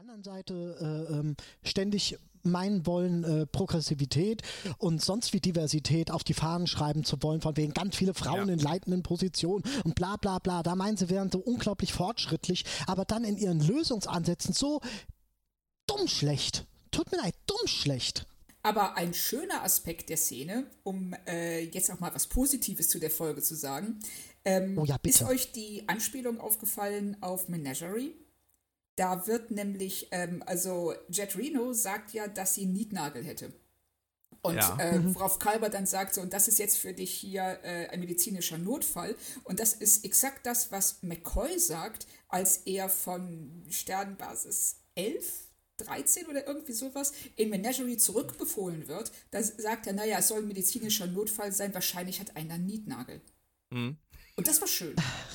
anderen Seite ständig meinen wollen, Progressivität und sonst wie Diversität auf die Fahnen schreiben zu wollen, von wegen ganz viele Frauen in leitenden Positionen und bla bla bla. Da meinen sie, wären so unglaublich fortschrittlich, aber dann in ihren Lösungsansätzen so dumm schlecht. Tut mir leid, dumm schlecht. Aber ein schöner Aspekt der Szene, um jetzt auch mal was Positives zu der Folge zu sagen, Oh ja, ist bitte. euch die Anspielung aufgefallen auf Menagerie? Da wird nämlich, also Jet Reno sagt ja, dass sie einen Nietnagel hätte. Und Ja. worauf Kalber dann sagt, so, und das ist jetzt für dich hier ein medizinischer Notfall. Und das ist exakt das, was McCoy sagt, als er von Sternbasis 11, 13 oder irgendwie sowas in Menagerie zurückbefohlen wird. Da sagt er, naja, es soll ein medizinischer Notfall sein, wahrscheinlich hat einer einen Nietnagel. Mhm. Und das war schön.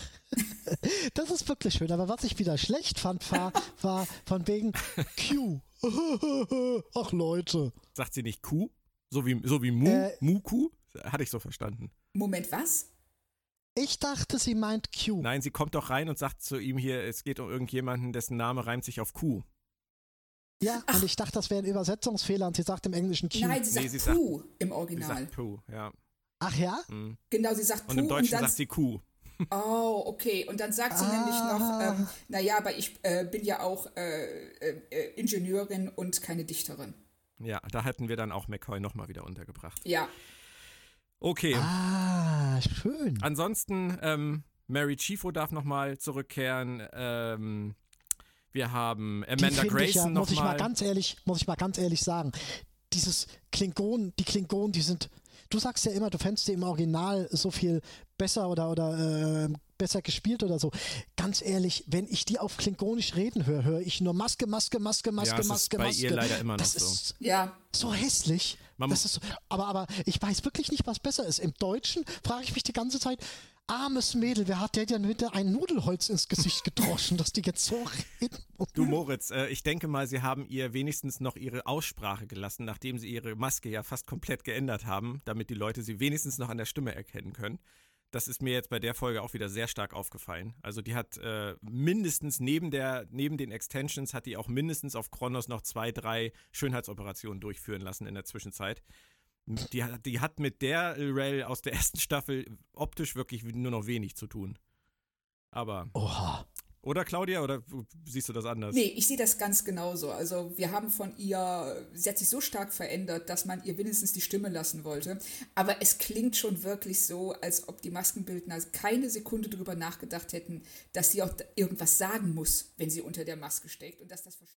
Das ist wirklich schön, aber was ich wieder schlecht fand, war von wegen Q. Ach Leute. Sagt sie nicht Kuh? So wie Mu-Kuh? Hatte ich so verstanden. Moment, was? Ich dachte, sie meint Q. Nein, sie kommt doch rein und sagt zu ihm hier, es geht um irgendjemanden, dessen Name reimt sich auf Kuh. Ja, und ich dachte, das wäre ein Übersetzungsfehler und sie sagt im Englischen Q. Nein, sie sagt Puh im Original. Sie sagt Puh, ja. Ach ja? Mhm. Genau, sie sagt Puh. Und im Deutschen dann, sagt sie Kuh. Oh, okay. Und dann sagt sie nämlich noch, naja, aber ich bin ja auch Ingenieurin und keine Dichterin. Ja, da hätten wir dann auch McCoy nochmal wieder untergebracht. Ja. Okay. Ah, schön. Ansonsten, Mary Chieffo darf nochmal zurückkehren. Wir haben Amanda Grayson nochmal. Muss ich mal ganz ehrlich sagen, die Klingonen, die sind, du sagst ja immer, du fändest die im Original so viel besser oder besser gespielt oder so. Ganz ehrlich, wenn ich die auf Klingonisch reden höre ich nur Maske, Maske, Maske, Maske, ja, Maske, ist bei Maske. ihr leider immer noch das so. Ist so hässlich. Das ist so, aber ich weiß wirklich nicht, was besser ist. Im Deutschen frage ich mich die ganze Zeit, armes Mädel, wer hat der denn wieder ein Nudelholz ins Gesicht gedroschen, dass die jetzt so reden? Du Moritz, ich denke mal, sie haben ihr wenigstens noch ihre Aussprache gelassen, nachdem sie ihre Maske ja fast komplett geändert haben, damit die Leute sie wenigstens noch an der Stimme erkennen können. Das ist mir jetzt bei der Folge auch wieder sehr stark aufgefallen. Also die hat mindestens neben den Extensions hat die auch mindestens auf Kronos noch 2, 3 Schönheitsoperationen durchführen lassen in der Zwischenzeit. Die hat mit der Rel aus der ersten Staffel optisch wirklich nur noch wenig zu tun. Aber. Oha. Oder Claudia, oder siehst du das anders? Nee, ich sehe das ganz genauso. Also wir haben von ihr, sie hat sich so stark verändert, dass man ihr wenigstens die Stimme lassen wollte. Aber es klingt schon wirklich so, als ob die Maskenbildner keine Sekunde drüber nachgedacht hätten, dass sie auch irgendwas sagen muss, wenn sie unter der Maske steckt und dass das